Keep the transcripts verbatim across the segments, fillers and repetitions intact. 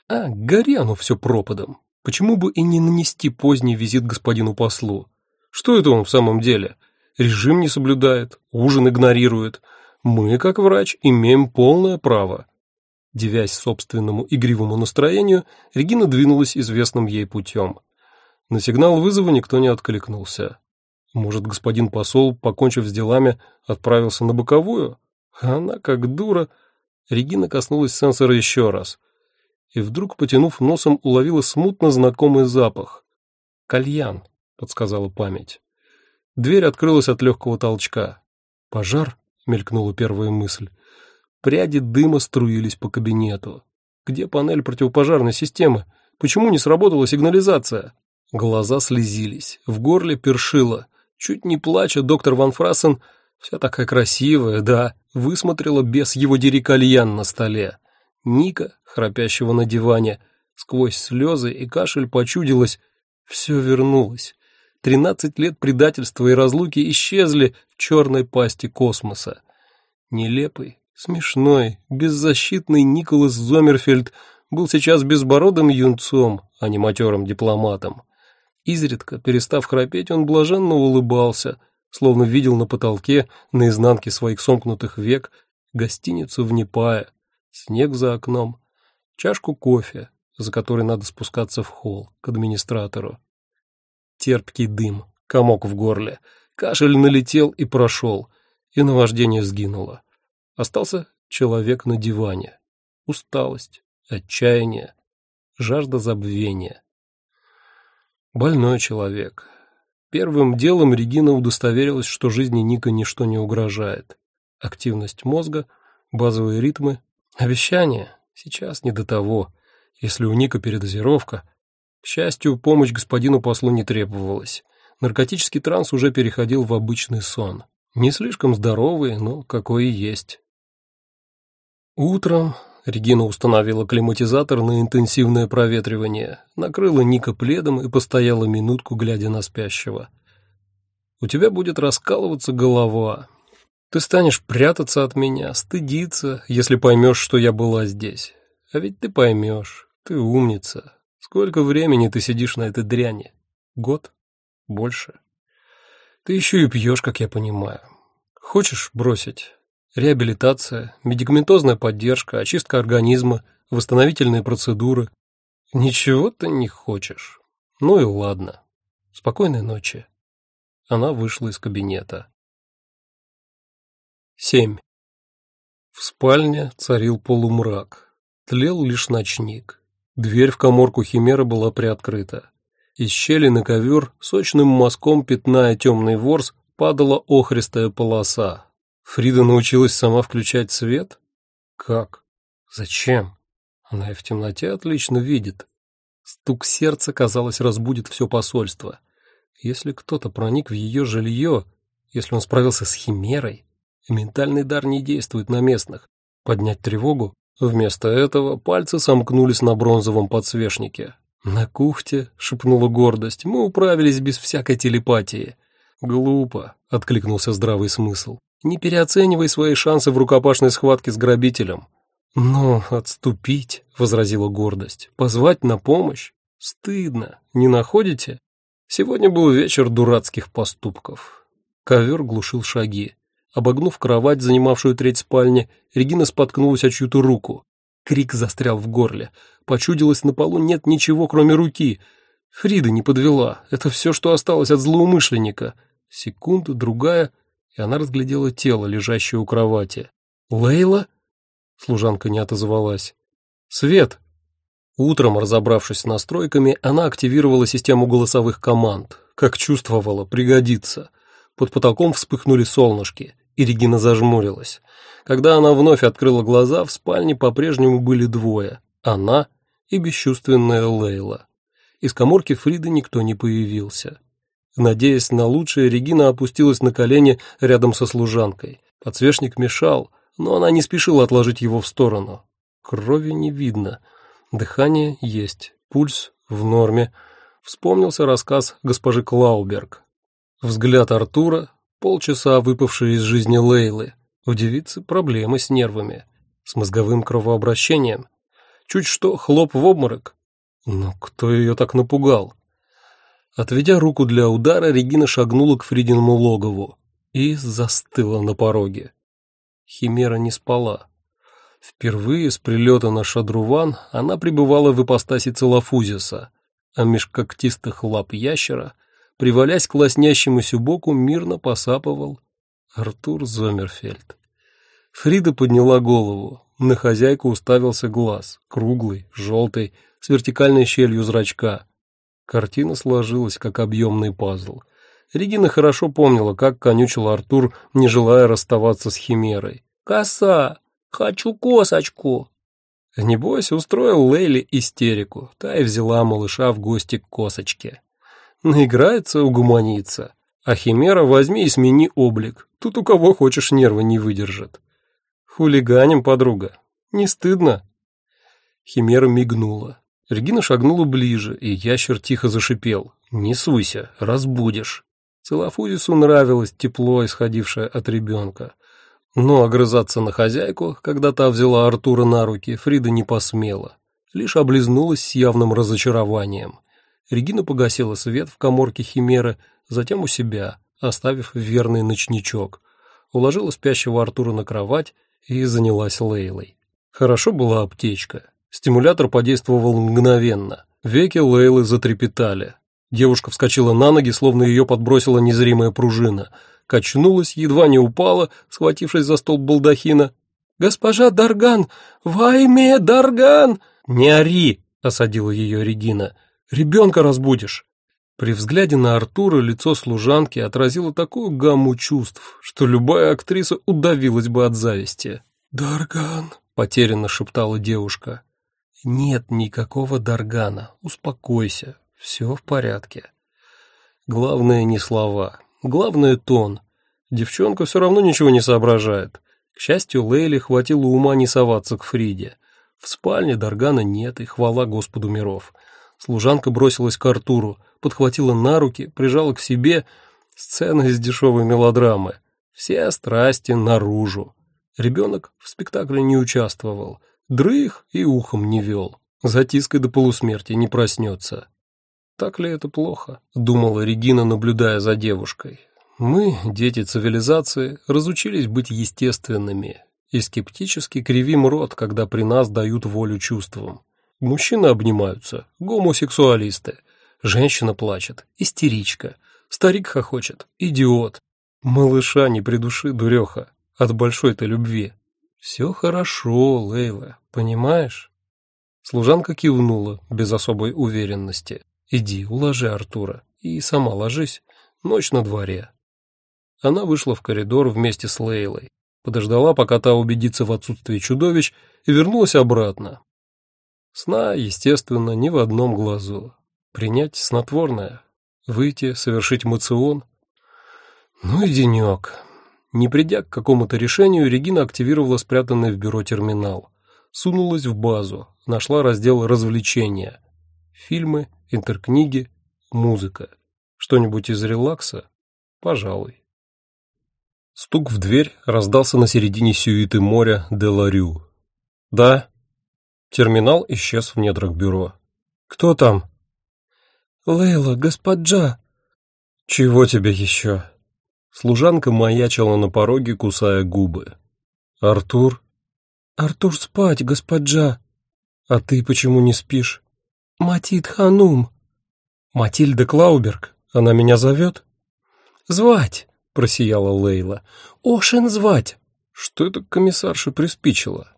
А, гори оно все пропадом. Почему бы и не нанести поздний визит господину послу? Что это он в самом деле? Режим не соблюдает, ужин игнорирует. Мы, как врач, имеем полное право. Дивясь собственному игривому настроению, Регина двинулась известным ей путем. На сигнал вызова никто не откликнулся. Может, господин посол, покончив с делами, отправился на боковую? А она, как дура... Регина коснулась сенсора еще раз. И вдруг, потянув носом, уловила смутно знакомый запах. «Кальян», — подсказала память. Дверь открылась от легкого толчка. «Пожар?» — мелькнула первая мысль. Пряди дыма струились по кабинету. «Где панель противопожарной системы? Почему не сработала сигнализация?» Глаза слезились, в горле першило. Чуть не плача, доктор Ван Фрассен, вся такая красивая, да, высмотрела без его дери кальян на столе. Ника, храпящего на диване, сквозь слезы и кашель почудилось, все вернулось. Тринадцать лет предательства и разлуки исчезли в черной пасти космоса. Нелепый, смешной, беззащитный Николас Зомерфельд был сейчас безбородым юнцом, а не матерым дипломатом. Изредка, перестав храпеть, он блаженно улыбался, словно видел на потолке, на изнанке своих сомкнутых век, гостиницу в Непае, снег за окном, чашку кофе, за которой надо спускаться в холл, к администратору. Терпкий дым, комок в горле, кашель налетел и прошел, и наваждение сгинуло. Остался человек на диване. Усталость, отчаяние, жажда забвения. Больной человек. Первым делом Регина удостоверилась, что жизни Ника ничто не угрожает. Активность мозга, базовые ритмы, обещания. Сейчас не до того. Если у Ника передозировка... К счастью, помощь господину послу не требовалась. Наркотический транс уже переходил в обычный сон. Не слишком здоровый, но какой и есть. Утром Регина установила климатизатор на интенсивное проветривание, накрыла Ника пледом и постояла минутку, глядя на спящего. «У тебя будет раскалываться голова. Ты станешь прятаться от меня, стыдиться, если поймешь, что я была здесь. А ведь ты поймешь, ты умница. Сколько времени ты сидишь на этой дряни? Год? Больше? Ты еще и пьешь, как я понимаю. Хочешь бросить? Реабилитация, медикаментозная поддержка, очистка организма, восстановительные процедуры. Ничего ты не хочешь. Ну и ладно. Спокойной ночи». Она вышла из кабинета. семь. В спальне царил полумрак. Тлел лишь ночник. Дверь в каморку Химеры была приоткрыта. Из щели на ковер, сочным мазком пятная темный ворс, падала охристая полоса. Фрида научилась сама включать свет? Как? Зачем? Она и в темноте отлично видит. Стук сердца, казалось, разбудит все посольство. Если кто-то проник в ее жилье, если он справился с Химерой, ментальный дар не действует на местных. Поднять тревогу? Вместо этого пальцы сомкнулись на бронзовом подсвечнике. «На кухте», — шепнула гордость, — «мы управились без всякой телепатии». «Глупо», — откликнулся здравый смысл. «Не переоценивай свои шансы в рукопашной схватке с грабителем». «Но отступить», — возразила гордость, — «позвать на помощь? Стыдно, не находите?» Сегодня был вечер дурацких поступков. Ковер глушил шаги. Обогнув кровать, занимавшую треть спальни, Регина споткнулась о чью-то руку. Крик застрял в горле. Почудилось, на полу нет ничего, кроме руки. Фрида не подвела. Это все, что осталось от злоумышленника. Секунда, другая, и она разглядела тело, лежащее у кровати. «Лейла?» Служанка не отозвалась. «Свет!» Утром, разобравшись с настройками, она активировала систему голосовых команд. Как чувствовала, пригодится. Под потолком вспыхнули солнышки, и Регина зажмурилась. Когда она вновь открыла глаза, в спальне по-прежнему были двое — она и бесчувственная Лейла. Из каморки Фриды никто не появился. Надеясь на лучшее, Регина опустилась на колени рядом со служанкой. Подсвечник мешал, но она не спешила отложить его в сторону. Крови не видно. Дыхание есть, пульс в норме. Вспомнился рассказ госпожи Клауберг. Взгляд Артура, полчаса выпавший из жизни Лейлы. У девицы проблемы с нервами, с мозговым кровообращением. Чуть что, хлоп в обморок. Но кто ее так напугал? Отведя руку для удара, Регина шагнула к Фридиному логову и застыла на пороге. Химера не спала. Впервые с прилета на Шадруван она пребывала в ипостаси Целофузиса, а меж когтистых лап ящера, привалясь к лоснящемуся боку, мирно посапывал Артур Зомерфельд. Фрида подняла голову. На хозяйку уставился глаз, круглый, желтый, с вертикальной щелью зрачка. Картина сложилась, как объемный пазл. Регина хорошо помнила, как конючил Артур, не желая расставаться с химерой. «Коса! Хочу косочку!» Небось, устроил Лейле истерику, та и взяла малыша в гости к косочке. Наиграется, угуманится, а химера возьми и смени облик, тут у кого хочешь нервы не выдержит. Хулиганим, подруга, не стыдно? Химера мигнула. Регина шагнула ближе, и ящер тихо зашипел. «Не суйся, разбудишь». Целофузису нравилось тепло, исходившее от ребенка. Но огрызаться на хозяйку, когда та взяла Артура на руки, Фрида не посмела. Лишь облизнулась с явным разочарованием. Регина погасила свет в каморке химеры, затем у себя, оставив верный ночничок. Уложила спящего Артура на кровать и занялась Лейлой. Хорошо была аптечка. Стимулятор подействовал мгновенно. Веки Лейлы затрепетали. Девушка вскочила на ноги, словно ее подбросила незримая пружина. Качнулась, едва не упала, схватившись за столб балдахина. «Госпожа Дарган! Вайме Дарган!» «Не ори!» — осадила ее Регина. «Ребенка разбудишь!» При взгляде на Артура лицо служанки отразило такую гамму чувств, что любая актриса удавилась бы от зависти. «Дарган!» — потерянно шептала девушка. «Нет никакого Даргана, успокойся, все в порядке». Главное не слова, главное тон. Девчонка все равно ничего не соображает. К счастью, Лейле хватило ума не соваться к Фриде. В спальне Даргана нет, и хвала Господу миров. Служанка бросилась к Артуру, подхватила на руки, прижала к себе. Сцена из дешевой мелодрамы. Все страсти наружу. Ребенок в спектакле не участвовал. Дрых и ухом не вел. Затискай до полусмерти, не проснется. Так ли это плохо? Думала Регина, наблюдая за девушкой. Мы, дети цивилизации, разучились быть естественными и скептически кривим рот, когда при нас дают волю чувствам. Мужчины обнимаются, гомосексуалисты. Женщина плачет, истеричка. Старик хохочет, идиот. Малыша не придуши, дуреха, от большой-то любви. Все хорошо, Лейла, понимаешь? Служанка кивнула, без особой уверенности. Иди, уложи Артура, и сама ложись, ночь на дворе. Она вышла в коридор вместе с Лейлой, подождала, пока та убедится в отсутствии чудовищ, и вернулась обратно. Сна, естественно, ни в одном глазу. Принять снотворное, выйти, совершить моцион. Ну и денек. Не придя к какому-то решению, Регина активировала спрятанный в бюро терминал. Сунулась в базу, нашла раздел «Развлечения». Фильмы, интеркниги, музыка. Что-нибудь из релакса? Пожалуй. Стук в дверь раздался на середине сюиты моря де ла Рю. «Да». Терминал исчез в недрах бюро. «Кто там?» «Лейла, госпожа». «Чего тебе еще?» Служанка маячила на пороге, кусая губы. «Артур?» «Артур спать, госпожа». «А ты почему не спишь?» «Матид Ханум». «Матильда Клауберг? Она меня зовет?» «Звать», — просияла Лейла. «Ошен звать». Что это комиссарша приспичило?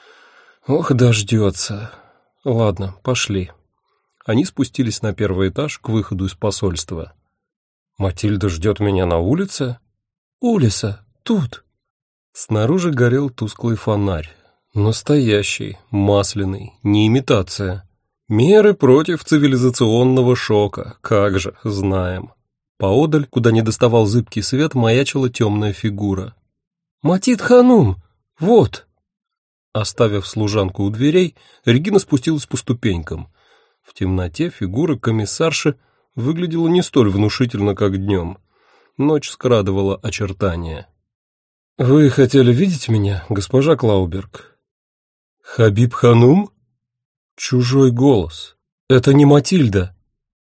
Ох, дождется. Ладно, пошли. Они спустились на первый этаж к выходу из посольства. «Матильда ждет меня на улице?» «Улица, тут». Снаружи горел тусклый фонарь. Настоящий, масляный, не имитация. Меры против цивилизационного шока, как же, знаем. Поодаль, куда не доставал зыбкий свет, маячила темная фигура. «Матид Ханум! Вот!» Оставив служанку у дверей, Регина спустилась по ступенькам. В темноте фигура комиссарши выглядела не столь внушительно, как днем. Ночь скрадывала очертания. «Вы хотели видеть меня, госпожа Клауберг?» «Хабиб Ханум?» Чужой голос. Это не Матильда.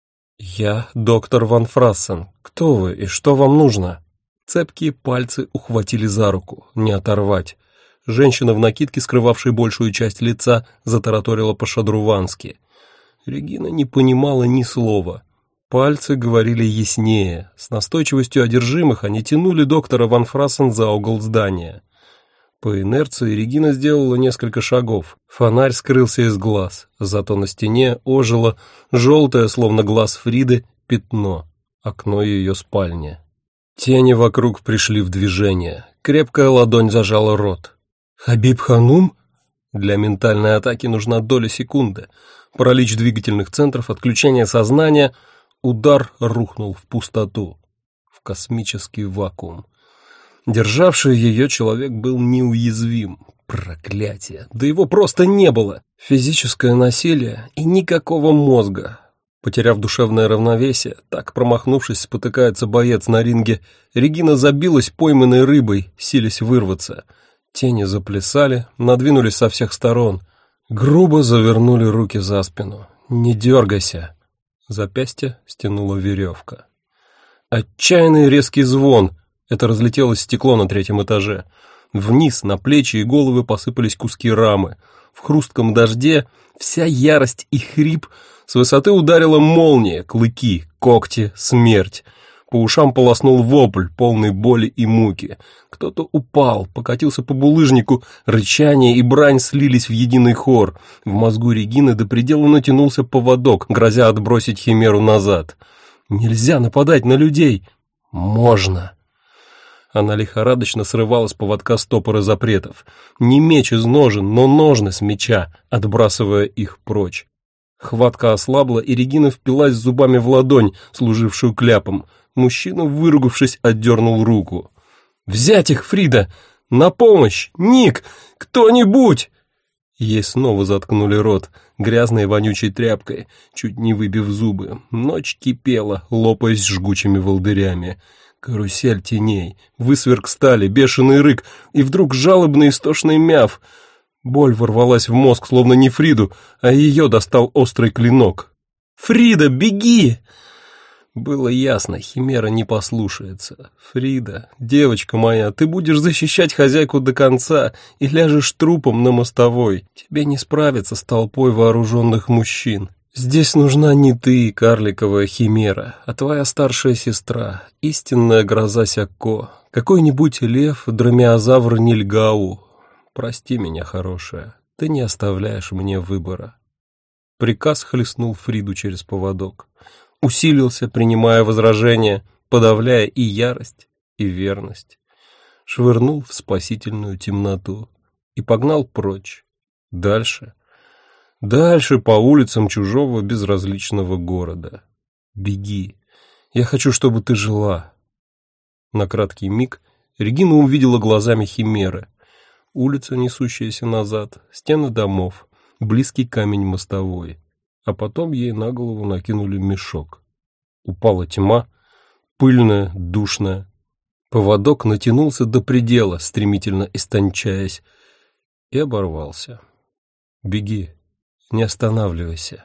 Я доктор Ван Фрассен. Кто вы и что вам нужно? Цепкие пальцы ухватили за руку, не оторвать. Женщина в накидке, скрывавшей большую часть лица, затараторила по-шадрувански. Регина не понимала ни слова. Пальцы говорили яснее. С настойчивостью одержимых они тянули доктора Ван Фрассен за угол здания. По инерции Регина сделала несколько шагов. Фонарь скрылся из глаз, зато на стене ожило желтое, словно глаз Фриды, пятно. Окно ее спальни. Тени вокруг пришли в движение. Крепкая ладонь зажала рот. «Хабиб Ханум?» Для ментальной атаки нужна доля секунды. Паралич двигательных центров, отключение сознания. Удар рухнул в пустоту, в космический вакуум. Державший ее человек был неуязвим. Проклятие! Да его просто не было! Физическое насилие и никакого мозга. Потеряв душевное равновесие, так промахнувшись, спотыкается боец на ринге, Регина забилась пойманной рыбой, силясь вырваться. Тени заплясали, надвинулись со всех сторон. Грубо завернули руки за спину. «Не дергайся!» Запястье стянула веревка. Отчаянный резкий звон. Это разлетелось стекло на третьем этаже. Вниз, на плечи и головы посыпались куски рамы. В хрустком дожде вся ярость и хрип с высоты ударила молния, клыки, когти, смерть. По ушам полоснул вопль, полный боли и муки. Кто-то упал, покатился по булыжнику, рычание и брань слились в единый хор. В мозгу Регины до предела натянулся поводок, грозя отбросить химеру назад. Нельзя нападать на людей. Можно. Она лихорадочно срывала с поводка стопоры запретов. Не меч из ножен, но ножны с меча, отбрасывая их прочь. Хватка ослабла, и Регина впилась зубами в ладонь, служившую кляпом. Мужчина, выругавшись, отдернул руку. «Взять их, Фрида! На помощь! Ник! Кто-нибудь!» Ей снова заткнули рот, грязной вонючей тряпкой, чуть не выбив зубы. Ночь кипела, лопаясь жгучими волдырями. Карусель теней, высверк стали, бешеный рык, и вдруг жалобный истошный мяв. Боль ворвалась в мозг, словно не Фриду, а ее достал острый клинок. «Фрида, беги!» Было ясно, химера не послушается. «Фрида, девочка моя, ты будешь защищать хозяйку до конца и ляжешь трупом на мостовой. Тебе не справиться с толпой вооруженных мужчин. Здесь нужна не ты, карликовая химера, а твоя старшая сестра, истинная гроза Сякко, какой-нибудь лев, дромеозавр Нильгау. Прости меня, хорошая, ты не оставляешь мне выбора». Приказ хлестнул Фриду через поводок. Усилился, принимая возражения, подавляя и ярость, и верность. Швырнул в спасительную темноту и погнал прочь, дальше, дальше по улицам чужого безразличного города. Беги, я хочу, чтобы ты жила. На краткий миг Регина увидела глазами химеры. Улица, несущаяся назад, стены домов, близкий камень мостовой. А потом ей на голову накинули мешок. Упала тьма, пыльная, душная. Поводок натянулся до предела, стремительно истончаясь, и оборвался. Беги, не останавливайся.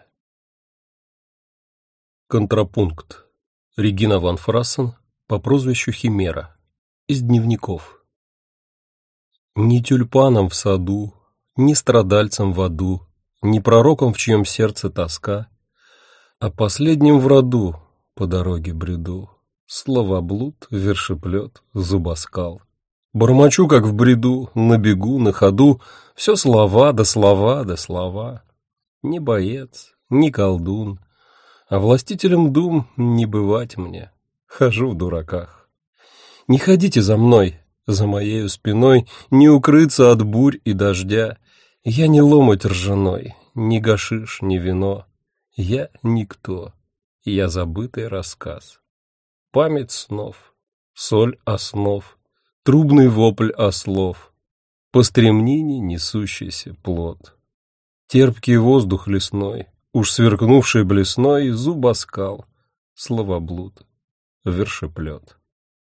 Контрапункт. Регина Ван Фрассен по прозвищу Химера. Из дневников. Ни тюльпаном в саду, ни страдальцем в аду, ни пророком, в чьем сердце тоска, а последним в роду по дороге бреду. Словоблуд, вершеплет, зубоскал. Бормочу, как в бреду, на бегу, на ходу, все слова да слова да слова. Ни боец, ни колдун, а властителем дум не бывать мне. Хожу в дураках. Не ходите за мной, за моею спиной, не укрыться от бурь и дождя. Я не ломоть ржаной, ни гашиш, ни вино. Я никто, я забытый рассказ. Память снов, соль основ, трубный вопль ослов, по стремнине несущийся плод. Терпкий воздух лесной, уж сверкнувший блесной, зубоскал, словоблуд, вершеплет.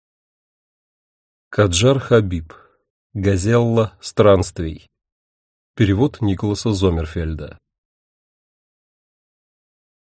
Каджар Хабиб. Газелла странствий. Перевод Николаса Зомерфельда.